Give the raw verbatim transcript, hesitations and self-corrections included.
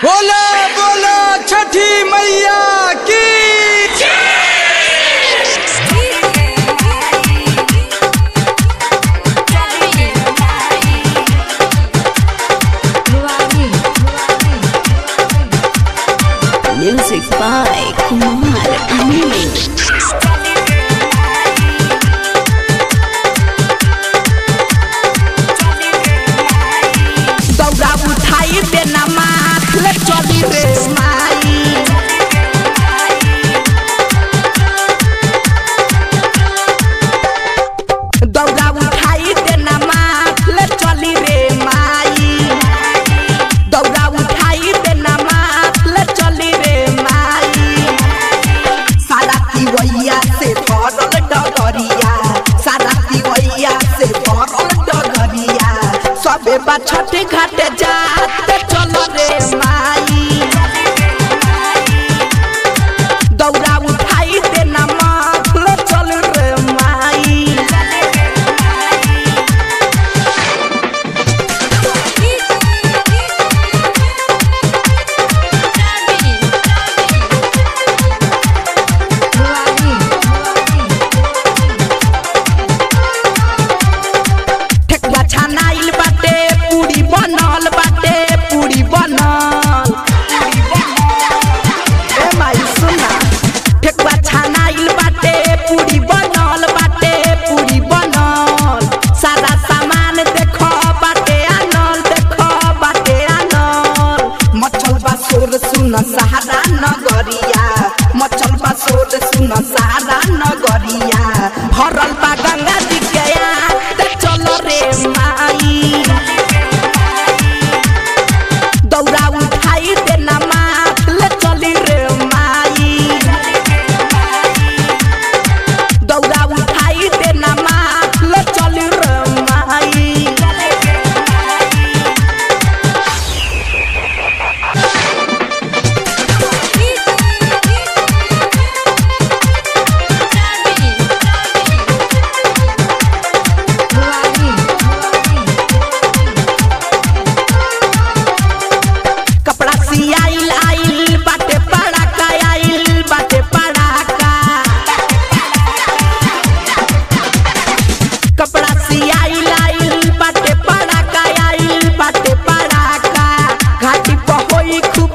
बोलो बोलो छठी मैया की Music by Kumar Anil. दौरा उठाई देना माथ ले चली रे माई। दौरा उठाई देना माथ ले चली रे माई। दौरा उठाई देना माथ ले चली रे माई। सारा तिवैया से भरल डगरिया, सारा तिवैया से भरल डगरिया। सबे बा छठी घाटे जाते चलो रे माई। दौरा उठाई देना माथ ले चल रे माई। ठेकुआ छानाइल बाटे, पूरी बनल बाटे, पूरी बनल। ए माई सुना, ठेकुआ छानाइल बाटे, पूरी बनल बाटे, पूरी बनल। सारा सामान देखो बाटे आनल, देखो बाटे आनल। मचल बा सोर सुन सहारा नगरिया, मचल बा सोर सुन सहारा नगरिया। भरल बा गंगा जी के आते चलो रे माई। दौरा उठाई देना माथ ले चली रे माई। दौरा उठाई देना माथ ले चली रे माई। कपड़ा सियाइल आइल बाटे पड़ाका, आइल बाटे पड़ाका। कपड़ा सियाइल आइल बाटे पड़ाका, आइल बाटे पड़ाका। घाटी पर होई खूब